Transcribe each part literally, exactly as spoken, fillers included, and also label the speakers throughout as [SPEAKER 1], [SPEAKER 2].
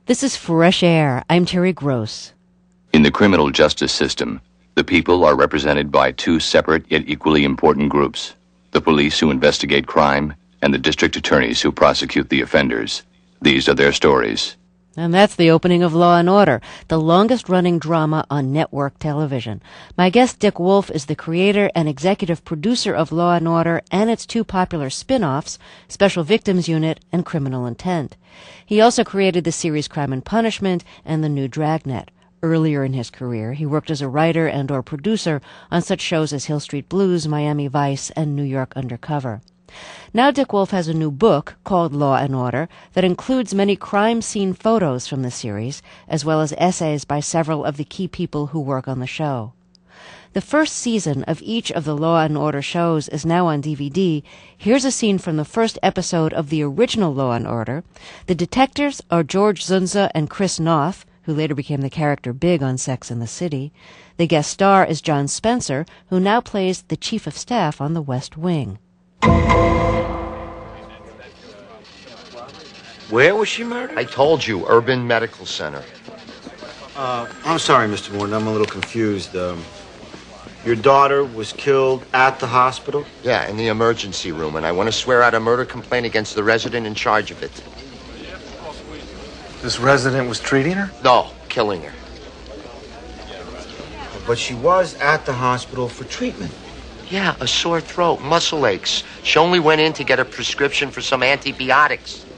[SPEAKER 1] This is Fresh Air. I'm Terry Gross.
[SPEAKER 2] In the criminal justice system, the people are represented by two separate yet equally important groups: the police who investigate crime and the district attorneys who prosecute the offenders. These are their stories.
[SPEAKER 1] And that's the opening of Law and Order, the longest-running drama on network television. My guest, Dick Wolf, is the creator and executive producer of Law and Order and its two popular spin-offs, Special Victims Unit and Criminal Intent. He also created the series Crime and Punishment and the new Dragnet. Earlier in his career, he worked as a writer and or producer on such shows as Hill Street Blues, Miami Vice, and New York Undercover. Now Dick Wolf has a new book called Law and Order that includes many crime scene photos from the series, as well as essays by several of the key people who work on the show. The first season of each of the Law and Order shows is now on D V D. Here's a scene from the first episode of the original Law and Order. The detectives are George Zunza and Chris Noth, who later became the character Big on Sex and the City. The guest star is John Spencer, who now plays the chief of staff on the West Wing.
[SPEAKER 3] Where was she murdered?
[SPEAKER 4] I told you, Urban Medical Center.
[SPEAKER 3] Uh, I'm sorry, Mister Morton. I'm a little confused. Um, your daughter was killed at the hospital?
[SPEAKER 4] Yeah, in the emergency room, and I want to swear out a murder complaint against the resident in charge of it.
[SPEAKER 5] This resident was treating her?
[SPEAKER 4] No, killing her.
[SPEAKER 3] But she was at the hospital for treatment.
[SPEAKER 4] Yeah, a sore throat, muscle aches. She only went in to get a prescription for some antibiotics.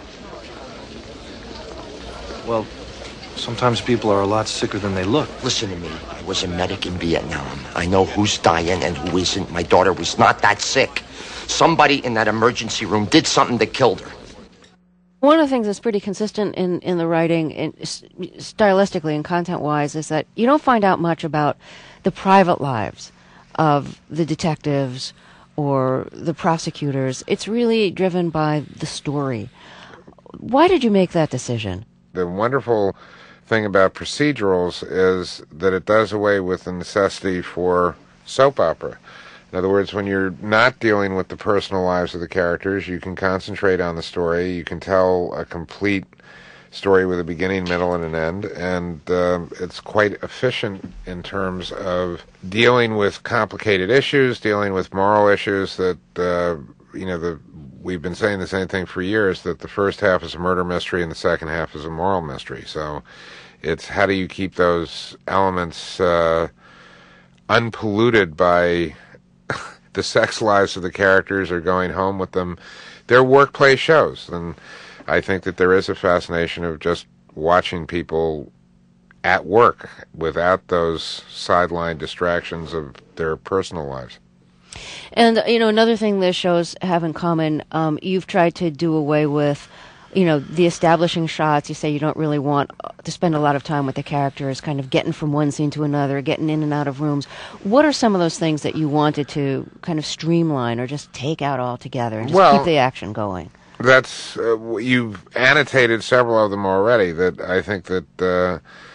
[SPEAKER 5] Well, sometimes people are a lot sicker than they look.
[SPEAKER 4] Listen to me. I was a medic in Vietnam. I know who's dying and who isn't. My daughter was not that sick. Somebody in that emergency room did something that killed her.
[SPEAKER 1] One of the things that's pretty consistent in, in the writing, in, stylistically and content-wise, is that you don't find out much about the private lives of the detectives or the prosecutors. It's really driven by the story. Why did you make that decision?
[SPEAKER 6] The wonderful thing about procedurals is that it does away with the necessity for soap opera. In other words, when you're not dealing with the personal lives of the characters, you can concentrate on the story. You can tell a complete story with a beginning, middle, and an end, and uh, it's quite efficient in terms of dealing with complicated issues, dealing with moral issues that, uh, you know, the we've been saying the same thing for years, that the first half is a murder mystery and the second half is a moral mystery. So it's how do you keep those elements uh, unpolluted by the sex lives of the characters or going home with them. They're workplace shows, and I think that there is a fascination of just watching people at work without those sideline distractions of their personal lives.
[SPEAKER 1] And, you know, another thing the shows have in common, um, you've tried to do away with, you know, the establishing shots. You say you don't really want to spend a lot of time with the characters, kind of getting from one scene to another, getting in and out of rooms. What are some of those things that you wanted to kind of streamline or just take out altogether and just
[SPEAKER 6] well,
[SPEAKER 1] keep the action going?
[SPEAKER 6] That's uh, you've annotated several of them already. That I think that uh,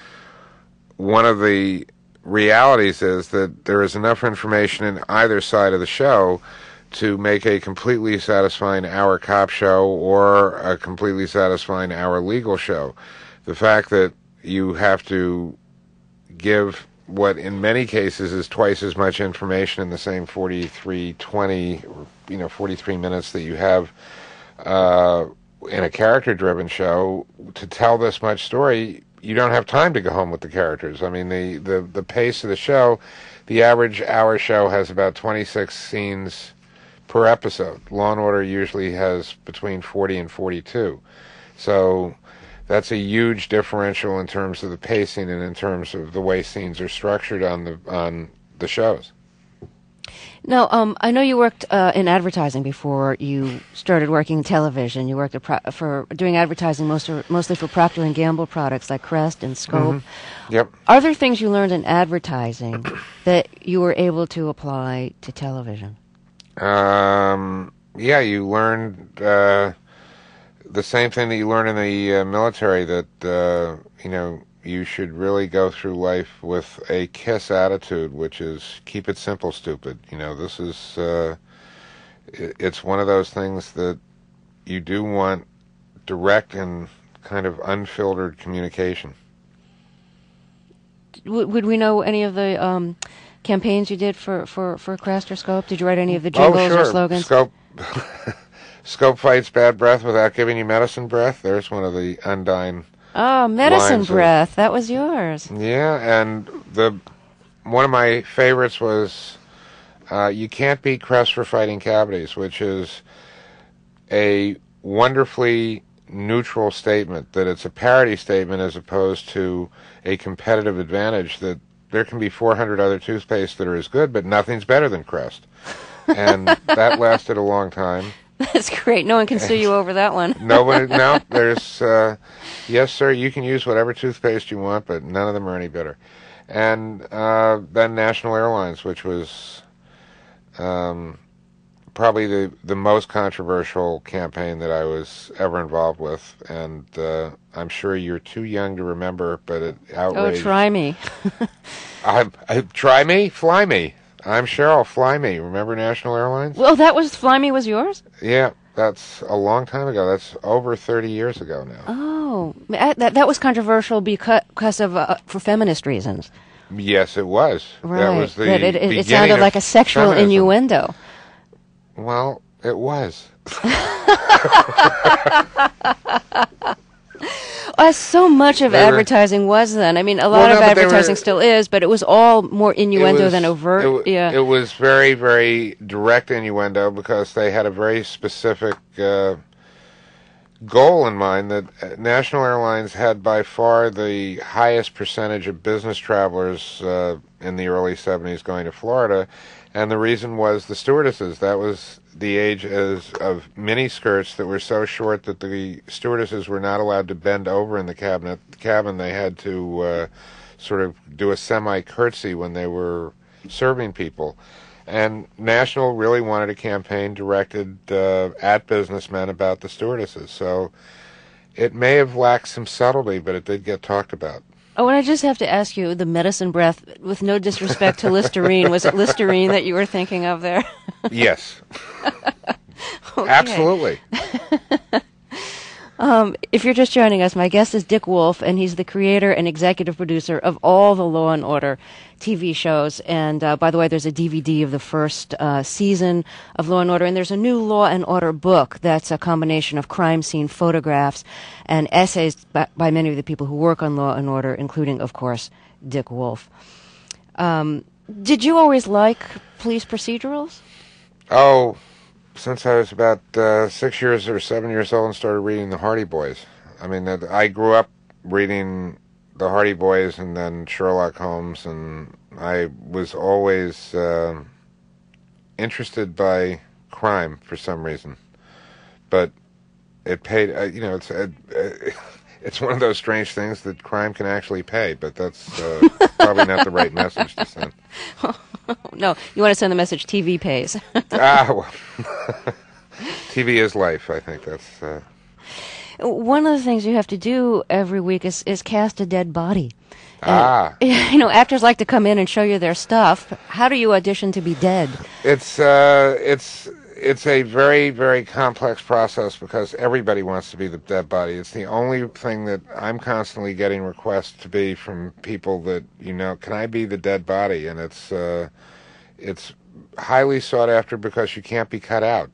[SPEAKER 6] one of the realities is that there is enough information in either side of the show to make a completely satisfying hour cop show or a completely satisfying hour legal show. The fact that you have to give what in many cases is twice as much information in the same forty-three twenty, you know, forty-three minutes that you have uh, in a character-driven show, to tell this much story, you don't have time to go home with the characters. I mean, the, the, the pace of the show, the average hour show has about twenty-six scenes per episode. Law and Order usually has between forty and forty-two. So that's a huge differential in terms of the pacing and in terms of the way scenes are structured on the on the shows.
[SPEAKER 1] Now, um, I know you worked uh, in advertising before you started working in television. You worked at pro- for doing advertising most or, mostly for Procter and Gamble products like Crest and Scope.
[SPEAKER 6] Mm-hmm. Yep.
[SPEAKER 1] Are there things you learned in advertising that you were able to apply to television?
[SPEAKER 6] Um, yeah, you learned uh, the same thing that you learn in the uh, military, that, uh, you know, you should really go through life with a KISS attitude, which is keep it simple, stupid. You know, this is, uh, it, it's one of those things that you do want direct and kind of unfiltered communication.
[SPEAKER 1] W- would we know any of the um, campaigns you did for, for, for Craster Scope? Did you write any of the jingles
[SPEAKER 6] oh, sure.
[SPEAKER 1] or slogans?
[SPEAKER 6] Scope, Scope fights bad breath without giving you medicine breath. There's one of the undying
[SPEAKER 1] Oh, medicine
[SPEAKER 6] lines
[SPEAKER 1] breath.
[SPEAKER 6] Of,
[SPEAKER 1] that was yours.
[SPEAKER 6] Yeah, and the one of my favorites was uh, you can't beat Crest for fighting cavities, which is a wonderfully neutral statement, that it's a parity statement as opposed to a competitive advantage, that there can be four hundred other toothpaste that are as good, but nothing's better than Crest. And that lasted a long time.
[SPEAKER 1] That's great. No one can sue you over that one.
[SPEAKER 6] Nobody, no, there's, uh, yes, sir, you can use whatever toothpaste you want, but none of them are any better. And uh, then National Airlines, which was um, probably the, the most controversial campaign that I was ever involved with. And uh, I'm sure you're too young to remember, but it outraged.
[SPEAKER 1] Oh, try me.
[SPEAKER 6] I, I, try me? Fly me. I'm Cheryl, Fly Me. Remember National Airlines?
[SPEAKER 1] Well, that was, Fly Me was yours?
[SPEAKER 6] Yeah, that's a long time ago. That's over thirty years ago now.
[SPEAKER 1] Oh, that, that was controversial because, because of, uh, for feminist reasons.
[SPEAKER 6] Yes, it was.
[SPEAKER 1] Right.
[SPEAKER 6] That was the
[SPEAKER 1] That it, it,
[SPEAKER 6] beginning
[SPEAKER 1] it sounded
[SPEAKER 6] of
[SPEAKER 1] like a sexual
[SPEAKER 6] feminism.
[SPEAKER 1] innuendo.
[SPEAKER 6] Well, it was.
[SPEAKER 1] Uh, so much of
[SPEAKER 6] They were-
[SPEAKER 1] advertising was then. I mean, a lot
[SPEAKER 6] Well,
[SPEAKER 1] of
[SPEAKER 6] no, but they
[SPEAKER 1] advertising
[SPEAKER 6] were-
[SPEAKER 1] still is, but it was all more innuendo
[SPEAKER 6] It was-
[SPEAKER 1] than overt.
[SPEAKER 6] It, wa-
[SPEAKER 1] yeah.
[SPEAKER 6] it was very, very direct innuendo because they had a very specific uh, goal in mind, that uh, National Airlines had by far the highest percentage of business travelers uh, in the early seventies going to Florida, and the reason was the stewardesses. That was the age as of mini skirts that were so short that the stewardesses were not allowed to bend over in the cabinet cabin. They had to uh, sort of do a semi-curtsy when they were serving people. And National really wanted a campaign directed uh, at businessmen about the stewardesses. So it may have lacked some subtlety, but it did get talked about.
[SPEAKER 1] Oh, and I just have to ask you, the medicine breath, with no disrespect to Listerine, was it Listerine that you were thinking of there?
[SPEAKER 6] Yes.
[SPEAKER 1] Okay.
[SPEAKER 6] Absolutely.
[SPEAKER 1] Um, if you're just joining us, my guest is Dick Wolf, and he's the creator and executive producer of all the Law and Order T V shows. And uh, by the way, there's a D V D of the first uh, season of Law and Order, and there's a new Law and Order book that's a combination of crime scene photographs and essays by, by many of the people who work on Law and Order, including, of course, Dick Wolf. Um, did you always like police procedurals?
[SPEAKER 6] Oh, since I was about uh, six years or seven years old and started reading the Hardy Boys. I mean, that- I grew up reading the Hardy Boys and then Sherlock Holmes, and I was always uh, interested by crime for some reason. But it paid, uh, you know, it's uh, uh, it's one of those strange things that crime can actually pay, but that's uh, probably not the right message to send.
[SPEAKER 1] No, you want to send the message T V pays.
[SPEAKER 6] Ah, well, T V is life, I think that's... Uh,
[SPEAKER 1] One of the things you have to do every week is, is cast a dead body.
[SPEAKER 6] ah.
[SPEAKER 1] And, you know, actors like to come in and show you their stuff. How do you audition to be dead?
[SPEAKER 6] It's uh, it's it's a very, very complex process because everybody wants to be the dead body. It's the only thing that I'm constantly getting requests to be from people that, you know, can I be the dead body? And it's uh, it's highly sought after because you can't be cut out.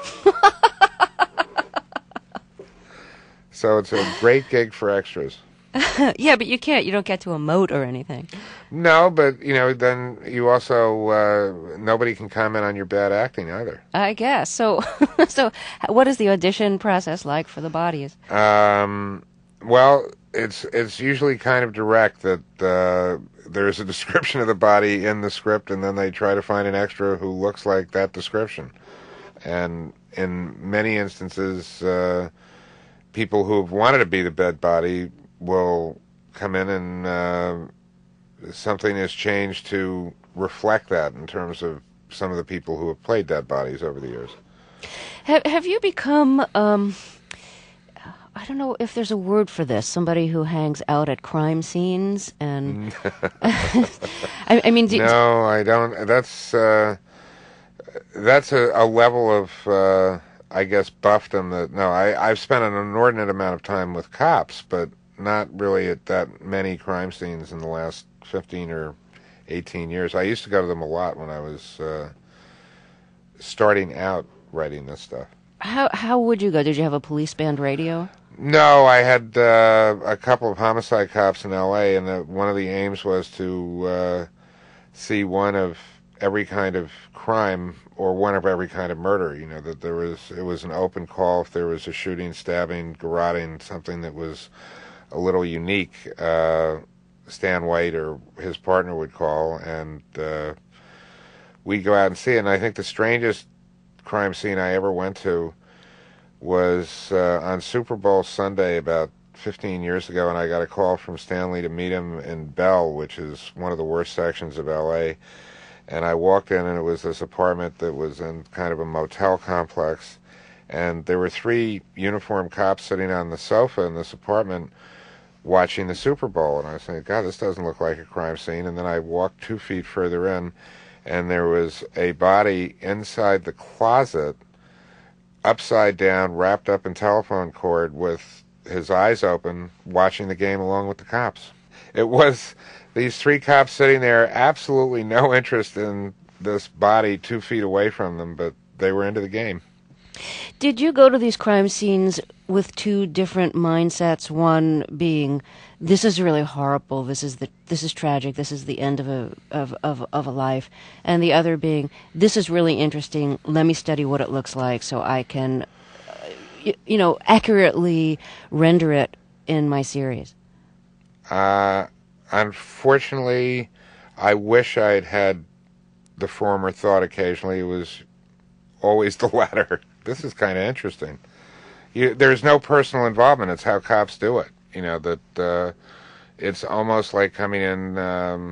[SPEAKER 6] So it's a great gig for extras.
[SPEAKER 1] Yeah, but you can't. You don't get to emote or anything.
[SPEAKER 6] No, but, you know, then you also, uh, nobody can comment on your bad acting either.
[SPEAKER 1] I guess. So, so what is the audition process like for the bodies?
[SPEAKER 6] Um, well, it's it's usually kind of direct that uh, there's a description of the body in the script, and then they try to find an extra who looks like that description. And in many instances, uh, people who've wanted to be the dead body will come in and uh, something has changed to reflect that in terms of some of the people who have played dead bodies over the years.
[SPEAKER 1] Have Have you become? Um, I don't know if there's a word for this. Somebody who hangs out at crime scenes and. I, I mean, do,
[SPEAKER 6] No, I don't. That's uh, that's a, a level of uh, I guess, buffed them. That no, I, I've spent an inordinate amount of time with cops, but not really at that many crime scenes in the last fifteen or eighteen years. I used to go to them a lot when I was uh, starting out writing this stuff.
[SPEAKER 1] How how would you go? Did you have a police band radio?
[SPEAKER 6] No, I had uh, a couple of homicide cops in L A, and the, one of the aims was to uh, see one of every kind of crime or one of every kind of murder. You know, that there was it was an open call if there was a shooting, stabbing, garroting, something that was a little unique. Uh, Stan White or his partner would call, and uh, we'd go out and see it. And I think the strangest crime scene I ever went to was uh, on Super Bowl Sunday about fifteen years ago, and I got a call from Stanley to meet him in Bell, which is one of the worst sections of L A. And I walked in, and it was this apartment that was in kind of a motel complex, and there were three uniformed cops sitting on the sofa in this apartment watching the Super Bowl. And I was thinking, God, this doesn't look like a crime scene. And then I walked two feet further in, and there was a body inside the closet, upside down, wrapped up in telephone cord with his eyes open, watching the game along with the cops. It was these three cops sitting there, absolutely no interest in this body two feet away from them, but they were into the game.
[SPEAKER 1] Did you go to these crime scenes with two different mindsets? One being, this is really horrible, this is the this is tragic, this is the end of a of, of, of a life, and the other being, this is really interesting, let me study what it looks like so I can, uh, you, you know, accurately render it in my series?
[SPEAKER 6] Uh, unfortunately, I wish I'd had the former thought occasionally. It was always the latter. This is kind of interesting. You, there's no personal involvement. It's how cops do it. You know, that uh, it's almost like coming in... Um,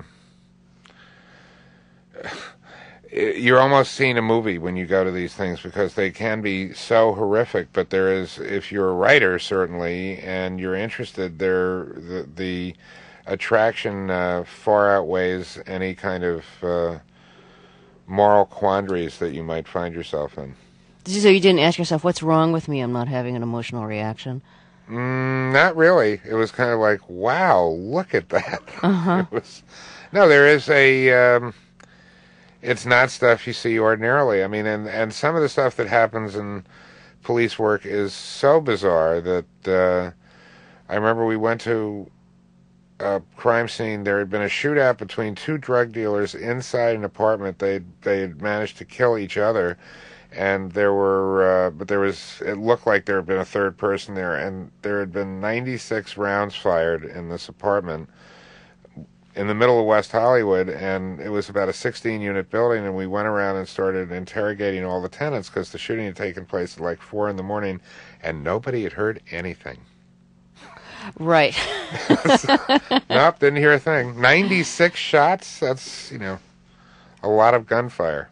[SPEAKER 6] you're almost seeing a movie when you go to these things because they can be so horrific, but there is, if you're a writer, certainly, and you're interested, there the, the attraction uh, far outweighs any kind of uh, moral quandaries that you might find yourself in.
[SPEAKER 1] So you didn't ask yourself, what's wrong with me? I'm not having an emotional reaction.
[SPEAKER 6] Mm, not really. It was kind of like, wow, look at that.
[SPEAKER 1] Uh-huh.
[SPEAKER 6] It was, no, there is a... Um, it's not stuff you see ordinarily. I mean, and, and some of the stuff that happens in police work is so bizarre that uh, I remember we went to a crime scene. There had been a shootout between two drug dealers inside an apartment. They they had managed to kill each other. And there were, uh, but there was, it looked like there had been a third person there, and there had been ninety-six rounds fired in this apartment in the middle of West Hollywood, and it was about a sixteen-unit building, and we went around and started interrogating all the tenants because the shooting had taken place at like four in the morning, and nobody had heard anything.
[SPEAKER 1] Right.
[SPEAKER 6] Nope, didn't hear a thing. ninety-six shots, that's, you know, a lot of gunfire.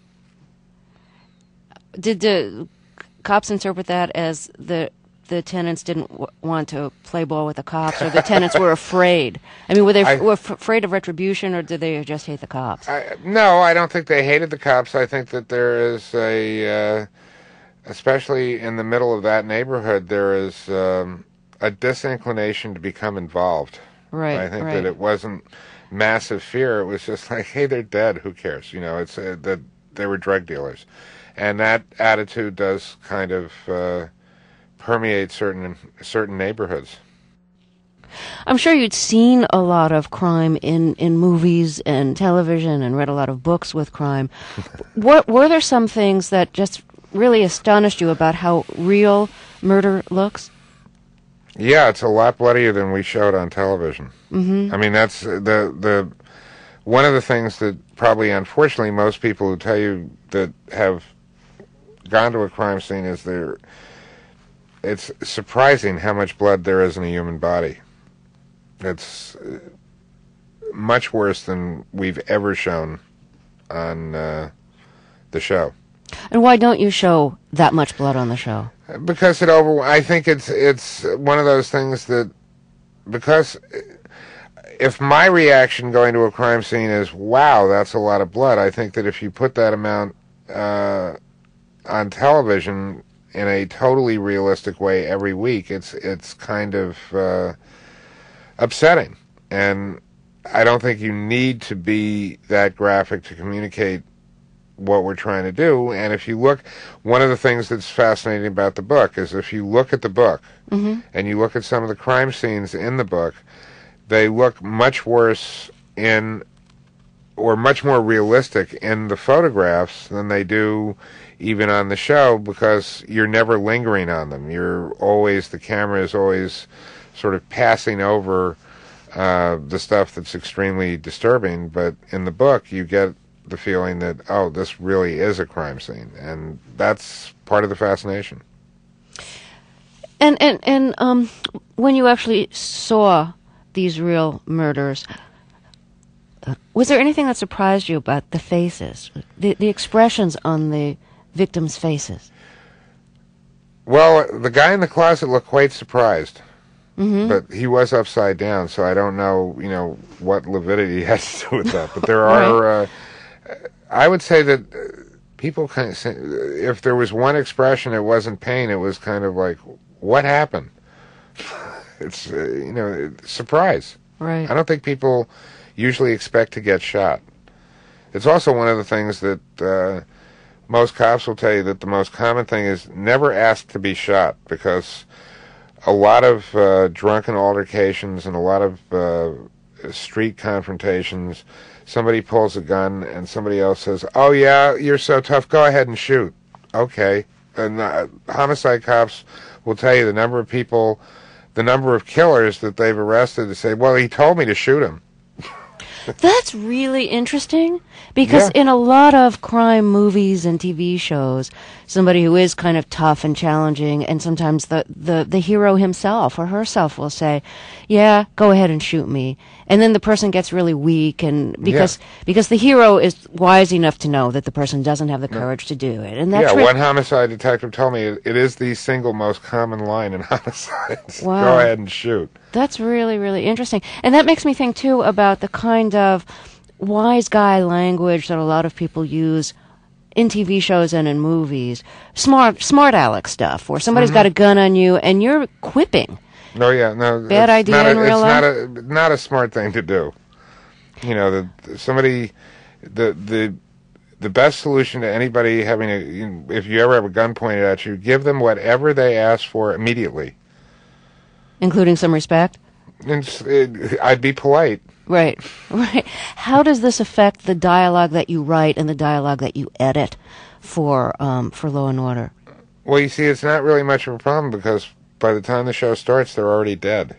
[SPEAKER 1] Did the cops interpret that as the the tenants didn't w- want to play ball with the cops, or the tenants were afraid? I mean, were they f-
[SPEAKER 6] I,
[SPEAKER 1] were f- afraid of retribution, or did they just hate the cops?
[SPEAKER 6] I, no, I don't think they hated the cops. I think that there is a, uh, especially in the middle of that neighborhood, there is um, a disinclination to become involved.
[SPEAKER 1] Right.
[SPEAKER 6] I think
[SPEAKER 1] right.
[SPEAKER 6] that it wasn't massive fear. It was just like, hey, they're dead. Who cares? You know, it's uh, that they were drug dealers. And that attitude does kind of uh, permeate certain certain neighborhoods.
[SPEAKER 1] I'm sure you'd seen a lot of crime in, in movies and television and read a lot of books with crime. What, were there some things that just really astonished you about how real murder looks?
[SPEAKER 6] Yeah, it's a lot bloodier than we showed on television.
[SPEAKER 1] Mm-hmm.
[SPEAKER 6] I mean, that's the the one of the things that probably, unfortunately, most people who tell you that have gone to a crime scene is there. It's surprising how much blood there is in a human body. It's much worse than we've ever shown on uh, the show.
[SPEAKER 1] And why don't you show that much blood on the show?
[SPEAKER 6] Because it over. I think it's it's one of those things that because if my reaction going to a crime scene is wow, that's a lot of blood, I think that if you put that amount uh, on television, in a totally realistic way every week, it's it's kind of uh, upsetting. And I don't think you need to be that graphic to communicate what we're trying to do. And if you look, one of the things that's fascinating about the book is if you look at the book mm-hmm. and you look at some of the crime scenes in the book, they look much worse in, or much more realistic in the photographs than they do even on the show, because you're never lingering on them. You're always, the camera is always sort of passing over uh, the stuff that's extremely disturbing. But in the book, you get the feeling that, oh, this really is a crime scene, and that's part of the fascination.
[SPEAKER 1] And and and um, when you actually saw these real murders, uh, was there anything that surprised you about the faces, the the expressions on the victims' faces?
[SPEAKER 6] Well, the guy in the closet looked quite surprised.
[SPEAKER 1] Mm-hmm.
[SPEAKER 6] But he was upside down, so I don't know, you know, what lividity has to do with that. But there are, right. uh, I would say that people kind of say, if there was one expression, it wasn't pain. It was kind of like, what happened? It's, uh, you know, surprise.
[SPEAKER 1] Right.
[SPEAKER 6] I don't think people usually expect to get shot. It's also one of the things that uh, most cops will tell you, that the most common thing is never ask to be shot, because a lot of uh, drunken altercations and a lot of uh, street confrontations, somebody pulls a gun and somebody else says, oh yeah, you're so tough, go ahead and shoot. Okay. And uh, homicide cops will tell you the number of people, the number of killers that they've arrested to say, well, he told me to shoot him.
[SPEAKER 1] That's really interesting, because yeah. in a lot of crime movies and T V shows, somebody who is kind of tough and challenging, and sometimes the, the, the hero himself or herself will say, yeah, go ahead and shoot me. And then the person gets really weak, and because yeah. because the hero is wise enough to know that the person doesn't have the courage no. to do it. And that's
[SPEAKER 6] yeah,
[SPEAKER 1] re-
[SPEAKER 6] one homicide detective told me it is the single most common line in homicides.
[SPEAKER 1] Wow.
[SPEAKER 6] Go ahead and shoot.
[SPEAKER 1] That's really, really interesting. And that makes me think, too, about the kind of wise guy language that a lot of people use in T V shows and in movies. Smart smart aleck stuff, where somebody's mm-hmm. got a gun on you and you're quipping.
[SPEAKER 6] No, yeah, no.
[SPEAKER 1] Bad idea
[SPEAKER 6] not a,
[SPEAKER 1] in real life?
[SPEAKER 6] It's not a, not a smart thing to do. You know, the, somebody, the, the, the best solution to anybody having a, you know, if you ever have a gun pointed at you, give them whatever they ask for immediately.
[SPEAKER 1] Including some respect?
[SPEAKER 6] And it, I'd be polite.
[SPEAKER 1] Right, right. How does this affect the dialogue that you write and the dialogue that you edit for um, for Law and Order?
[SPEAKER 6] Well, you see, it's not really much of a problem, because by the time the show starts, they're already dead.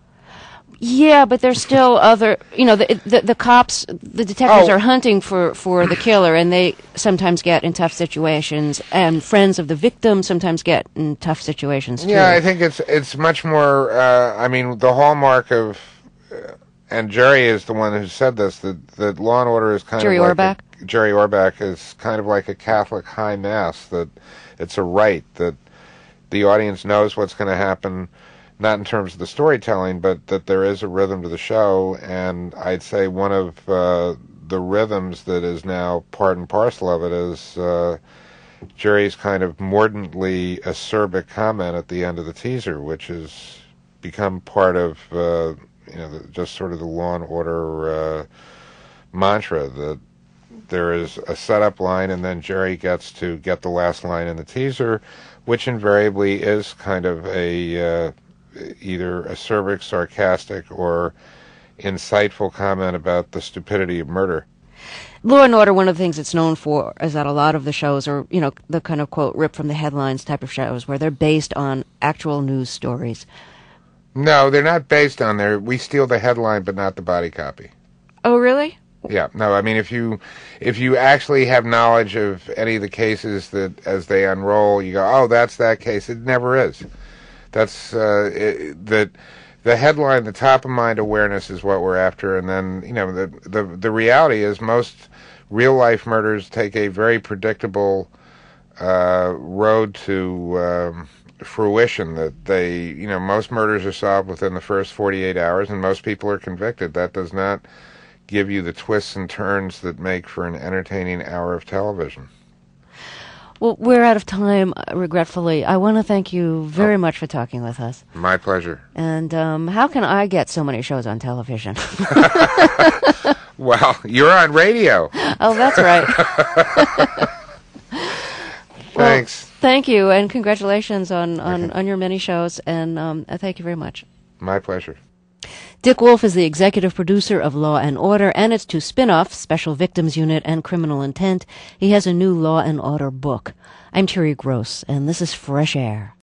[SPEAKER 1] Yeah, but there's still other, you know, the, the the cops, the detectives
[SPEAKER 6] oh.
[SPEAKER 1] are hunting for, for the killer, and they sometimes get in tough situations, and friends of the victim sometimes get in tough situations, too.
[SPEAKER 6] Yeah, I think it's it's much more, uh, I mean, the hallmark of, uh, and Jerry is the one who said this, that, that Law and Order is kind
[SPEAKER 1] Jerry
[SPEAKER 6] of like...
[SPEAKER 1] Orbach?
[SPEAKER 6] A, Jerry Orbach is kind of like a Catholic high mass, that it's a rite, that the audience knows what's going to happen, not in terms of the storytelling, but that there is a rhythm to the show. And I'd say one of uh, the rhythms that is now part and parcel of it is uh, Jerry's kind of mordantly acerbic comment at the end of the teaser, which has become part of uh, you know the, just sort of the Law and Order uh, mantra, that there is a setup line and then Jerry gets to get the last line in the teaser, which invariably is kind of a uh, either acerbic, sarcastic, or insightful comment about the stupidity of murder.
[SPEAKER 1] Law and Order, one of the things it's known for is that a lot of the shows are, you know, the kind of, quote, rip from the headlines type of shows, where they're based on actual news stories.
[SPEAKER 6] No, they're not based on there. We steal the headline, but not the body copy.
[SPEAKER 1] Oh, really?
[SPEAKER 6] Yeah, no, I mean, if you if you actually have knowledge of any of the cases that, as they unroll, you go, oh, that's that case. It never is. That's, uh, it, that the headline, the top-of-mind awareness is what we're after, and then, you know, the, the, the reality is most real-life murders take a very predictable uh, road to um, fruition, that they, you know, most murders are solved within the first forty-eight hours, and most people are convicted. That does not give you the twists and turns that make for an entertaining hour of television.
[SPEAKER 1] Well, we're out of time, uh, regretfully. I want to thank you very oh. much for talking with us.
[SPEAKER 6] My pleasure.
[SPEAKER 1] And um, how can I get so many shows on television?
[SPEAKER 6] Well, you're on radio.
[SPEAKER 1] Oh, that's right.
[SPEAKER 6] Thanks.
[SPEAKER 1] Well, thank you, and congratulations on, on, okay. on your many shows, and um, thank you very much.
[SPEAKER 6] My pleasure.
[SPEAKER 1] Dick Wolf is the executive producer of Law and Order and its two spin-offs, Special Victims Unit and Criminal Intent. He has a new Law and Order book. I'm Terry Gross, and this is Fresh Air.